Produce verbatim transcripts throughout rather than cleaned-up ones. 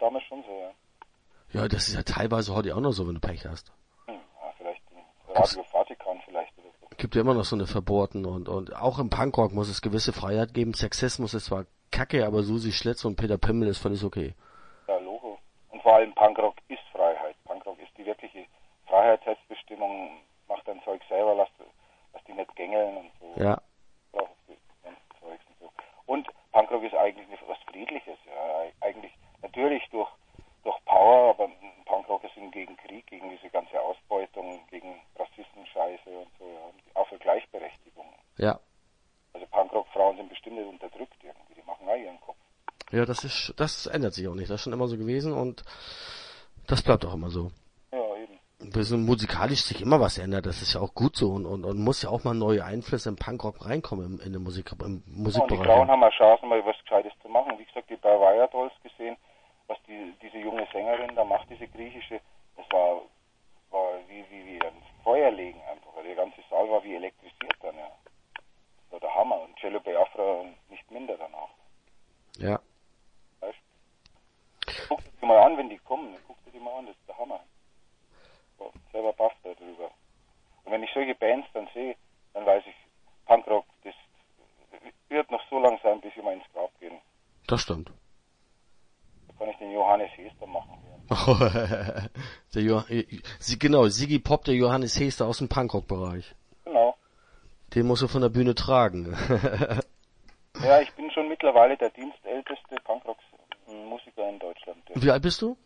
damals schon so, ja. Ja, das ist ja teilweise heute auch noch so, wenn du Pech hast. Hm, ja, vielleicht Radio Vatikan vielleicht oder so. Gibt ja immer noch so eine Verbohrten und, und auch im Punkrock muss es gewisse Freiheit geben. Sexismus ist zwar kacke, aber Susi Schlitz und Peter Pimmel ist völlig okay. Ja, Logo. Und vor allem Punkrock ist Freiheit. Punkrock ist die wirkliche Freiheit, Selbstbestimmung, mach dein Zeug selber, lass, lass die nicht gängeln und so. Ja. Und Punkrock ist eigentlich was Friedliches, ja. Eigentlich natürlich durch, durch Power, aber Punkrocker sind gegen Krieg, gegen diese ganze Ausbeutung, gegen Rassismus-Scheiße und so, ja. Auch für Gleichberechtigung. Ja. Also Punkrock-Frauen sind bestimmt nicht unterdrückt irgendwie, die machen auch ihren Kopf. Ja, das ist, das ändert sich auch nicht. Das ist schon immer so gewesen und das bleibt auch immer so. Ja, eben. Bis musikalisch sich immer was ändert, das ist ja auch gut so und, und, und muss ja auch mal neue Einflüsse im Punkrock reinkommen im, in den Musik, im Musikbereich. Ja, und die Frauen haben auch Chancen, mal was Gescheites zu machen. Wie gesagt, die bei Wire Dolls gesehen, was die, diese junge Sängerin da macht, diese griechische, das war, war wie, wie, wie ein Feuerlegen einfach. Der ganze Saal war wie elektrisiert dann, ja. Das war der Hammer. Und Cello Biafra nicht minder danach. Ja. Weißt du? Guck dir die mal an, wenn die kommen. Guck dir die mal an, das ist der Hammer. So, selber baff da drüber. Und wenn ich solche Bands dann sehe, dann weiß ich, Punkrock, das wird noch so lang sein, bis wir mal ins Grab gehen. Das stimmt. Da kann ich den Johannes Hester machen. der jo- Sie, genau, Siggy Pop, der Johannes Hester aus dem Punkrock-Bereich. Genau. Den musst du von der Bühne tragen. Ja, ich bin schon mittlerweile der dienstälteste Punkrock-Musiker in Deutschland. Ja. Wie alt bist du?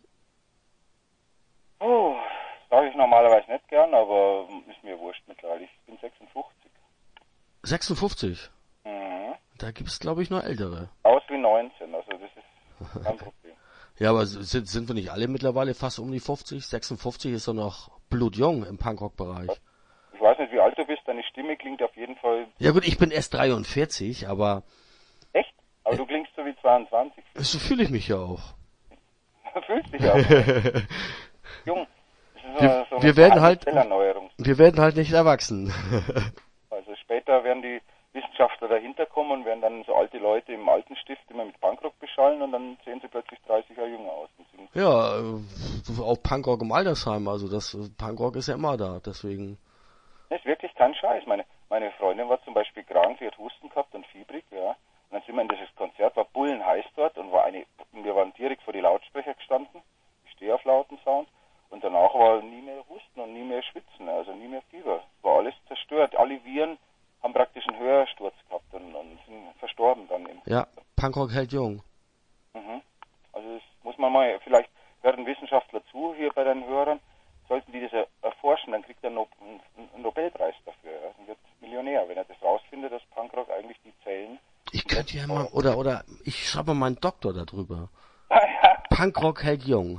Oh, sage ich normalerweise nicht gern, aber ist mir wurscht mittlerweile. Ich bin sechsundfünfzig. sechsundfünfzig? Mhm. Da gibt's, glaube ich, nur Ältere. Aus wie neunzehn, also das ist kein Problem. Ja, aber sind, sind wir nicht alle mittlerweile fast um die fünfzig? sechsundfünfzig ist doch noch blutjung im Punkrock-Bereich. Ich weiß nicht, wie alt du bist, deine Stimme klingt auf jeden Fall... Ja gut, ich bin erst dreiundvierzig, aber... Echt? Aber du klingst so wie zweiundzwanzig. So fühle ich mich ja auch. Fühlst dich auch. Jung. Das ist so, Wir, so eine wir werden halt... Stellerneuerung. Wir werden halt nicht erwachsen. Also später werden die Wissenschaftler dahinter kommen und werden dann so alte Leute im alten Stift immer mit Punkrock beschallen und dann sehen sie plötzlich dreißig Jahre jünger aus. Ja, äh, auch Punkrock im Altersheim, also das Punkrock ist ja immer da, deswegen... Das ist wirklich kein Scheiß. Meine, meine Freundin war zum Beispiel krank, sie hat Husten gehabt und fiebrig, ja. Und dann sind wir in dieses Konzert, war bullenheiß dort und war eine, wir waren direkt vor die Lautsprecher gestanden. Ich stehe auf lauten Sound. Und danach war nie mehr Husten und nie mehr Schwitzen, also nie mehr Fieber. War alles zerstört. Alle Viren haben praktisch einen Hörsturz gehabt und, und sind verstorben dann. Im ja, Punkrock hält jung. Mhm. Also das muss man mal, vielleicht hören Wissenschaftler zu hier bei den Hörern. Sollten die das erforschen, dann kriegt er einen Nobelpreis dafür. Er wird Millionär, wenn er das rausfindet, dass Punkrock eigentlich die Zellen... Ich könnte ja mal, oder, oder, ich schreibe mal einen Doktor darüber. Ah, ja. Punkrock hält jung.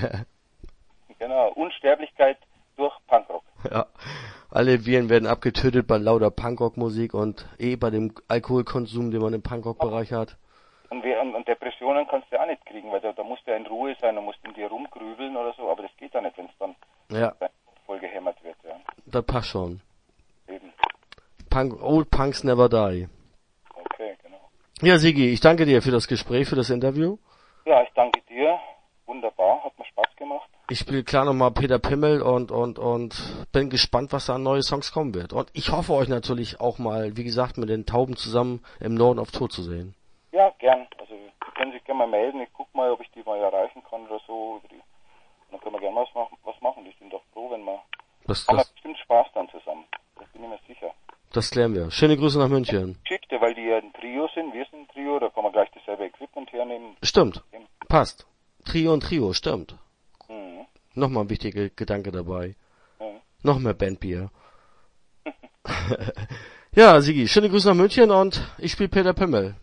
Genau, Unsterblichkeit durch Punkrock. Ja, alle Viren werden abgetötet bei lauter Punkrock-Musik und eh bei dem Alkoholkonsum, den man im Punkrock-Bereich hat. Und, wir, und, und Depressionen kannst du ja auch nicht kriegen, weil da, da musst du ja in Ruhe sein, da musst du in dir rumgrübeln oder so, aber das geht ja nicht, wenn es dann ja. voll gehämmert wird. Ja. Das passt schon. Eben. Punk, old Punks never die. Okay, genau. Ja, Sigi, ich danke dir für das Gespräch, für das Interview. Ja, ich danke dir. Wunderbar, hat mir Spaß gemacht. Ich spiele klar nochmal Peter Pimmel und, und, und bin gespannt, was da an neue Songs kommen wird. Und ich hoffe euch natürlich auch mal, wie gesagt, mit den Tauben zusammen im Norden auf Tour zu sehen. Ja, gern. Also, Sie können sich gerne mal melden. Ich guck mal, ob ich die mal erreichen kann oder so. Und dann können wir gerne was machen, was machen. Die sind doch froh, wenn wir... Das, haben wir das, bestimmt Spaß dann zusammen. Das bin ich mir sicher. das klären wir. Schöne Grüße nach München. Geschichte, weil die ja ein Trio sind. Wir sind ein Trio. Da kann man gleich dasselbe Equipment hernehmen. Stimmt. Passt. Trio und Trio, stimmt. Mhm. Nochmal ein wichtiger Gedanke dabei. Mhm. Noch mehr Bandbier. Ja, Sigi, schöne Grüße nach München und ich spiele Peter Pimmel.